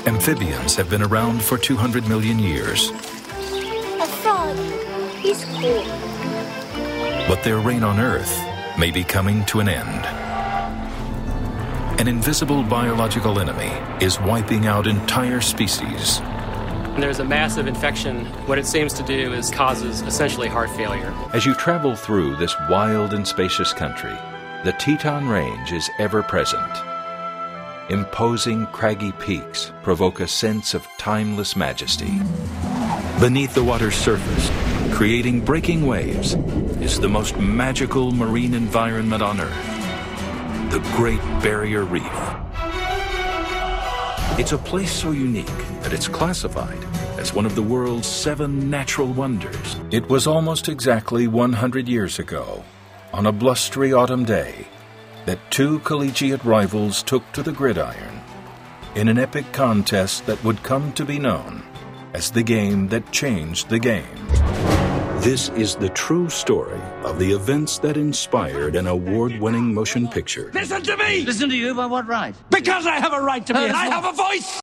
Amphibians have been around for 200 million years. A frog. He's cool. But their reign on Earth may be coming to an end. An invisible biological enemy is wiping out entire species. When there's a massive infection, what it seems to do is causes essentially heart failure. As you travel through this wild and spacious country, the Teton Range is ever present. Imposing craggy peaks provoke a sense of timeless majesty. Beneath the water's surface, creating breaking waves, is the most magical marine environment on Earth, the Great Barrier Reef. It's a place so unique that it's classified as one of the world's 7 natural wonders. It was almost exactly 100 years ago, on a blustery autumn day, that 2 collegiate rivals took to the gridiron in an epic contest that would come to be known as the game that changed the game. This is the true story of the events that inspired an award-winning motion picture. Listen to me! Listen to you by what right? Because I have a right to be. And I have a voice!